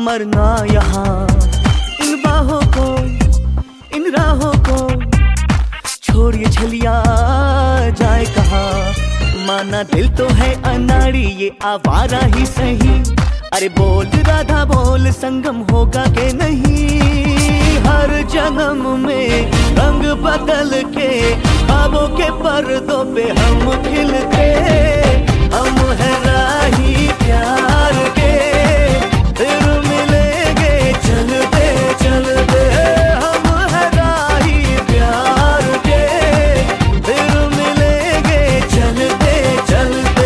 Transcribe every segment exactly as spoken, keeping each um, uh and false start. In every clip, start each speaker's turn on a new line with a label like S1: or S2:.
S1: मरना यहाँ इन बाहों को, इन राहों को छोड़िए छलिया जाए कहाँ। माना दिल तो है अनाड़ी ये आवारा ही सही, अरे बोल राधा बोल संगम होगा के नहीं। हर जन्म में रंग बदल के ख्वाबों के पर्दों पे हम खिलते, हम है राही प्यार के, फिर मिलेंगे चलते चलते। हम है राही प्यार के, फिर मिलेंगे चलते चलते।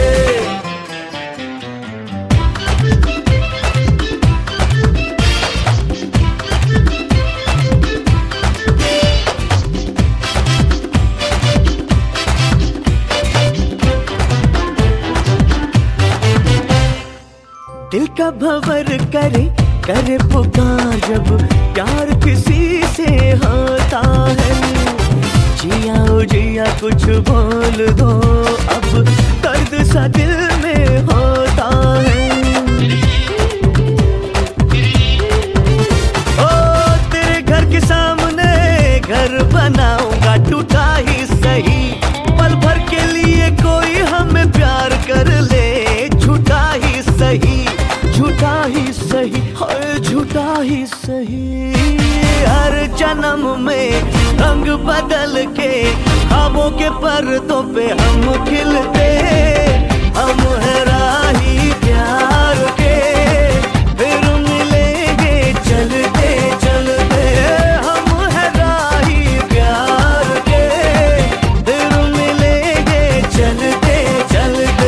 S1: दिल का भंवर करे करे पुकार जब प्यार किसी से होता है। जिया ओ जिया कुछ बोल दो अब दर्द सा दिल में होता है। ओ तेरे घर के सामने घर बनाऊंगा टूटा ही सही, पल भर के लिए कोई हमें प्यार कर ले, झूठा ही सही झूठा ही सही और झूठा ही सही। हर जन्म में रंग बदल के ख्वाबों के पर्दों पे हम खिलते, हम है राही प्यार के, फिर मिलेंगे चलते चलते। हम है राही प्यार के, फिर मिलेंगे चलते चलते।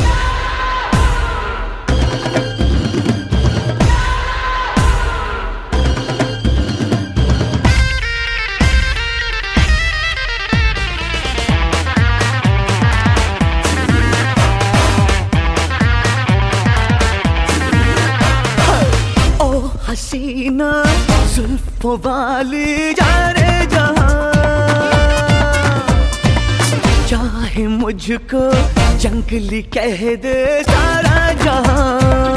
S1: हसीना जुल्फों वाली जाने जहां, चाहे मुझको जंगली कह दे सारा जहां।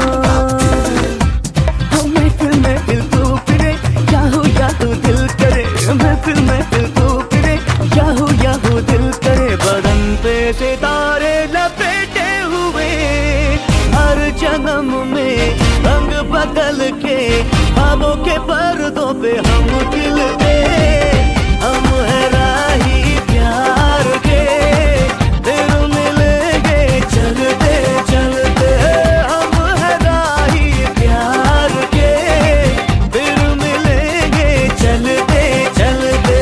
S1: मैं फिर मैं दिल को फिरे याहू याहू दिल करे, मैं फिर मैं दिल को फिरे याहू याहू दिल करे। बदन पे सितारे लपेटे हुए हर जन्म में रंग बदल के ख्वाबों के पर्दों पे हम खिलते, हम है राही प्यार के, फिर मिलेंगे चलते चलते। हम है राही प्यार के, फिर मिलेंगे चलते चलते।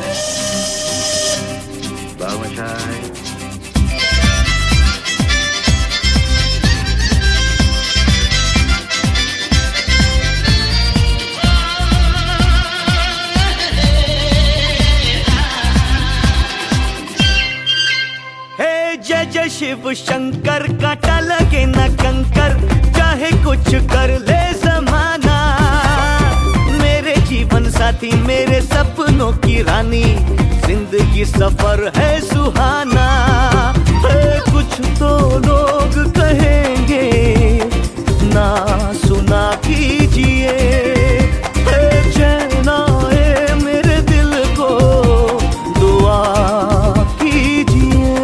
S1: जय जय शिव शंकर, काटा लगे न कंकर, चाहे कुछ कर ले जमाना। मेरे जीवन साथी मेरे सपनों की रानी, जिंदगी सफर है सुहाना। कुछ तो लोग कहेंगे ना सुना कीजिए, चैन आए मेरे दिल को दुआ कीजिए।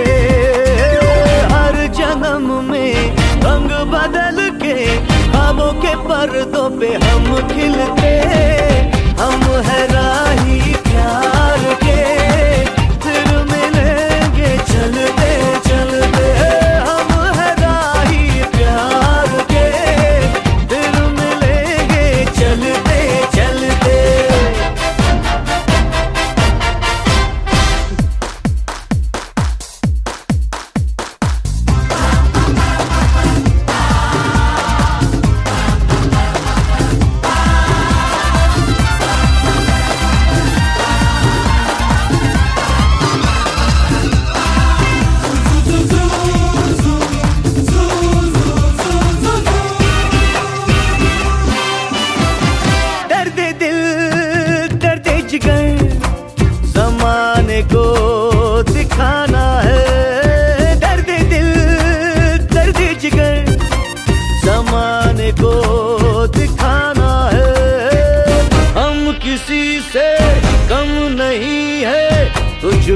S1: हर जन्म में रंग बदल के ख्वाबों के पर्दों पे हम खिलते, हम है राही प्यार के, फिर मिलेंगे चलते चलते। हम है राही प्यार के, फिर मिलेंगे चलते चलते।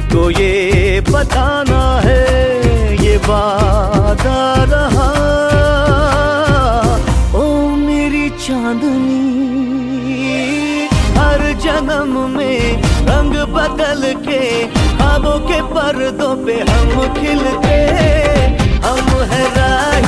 S1: तुझको ये बताना है, ये वादा रहा। ओ मेरी चांदनी, हर जन्म में रंग बदल के ख्वाबों के पर्दों पे हम खिलते, हम है रात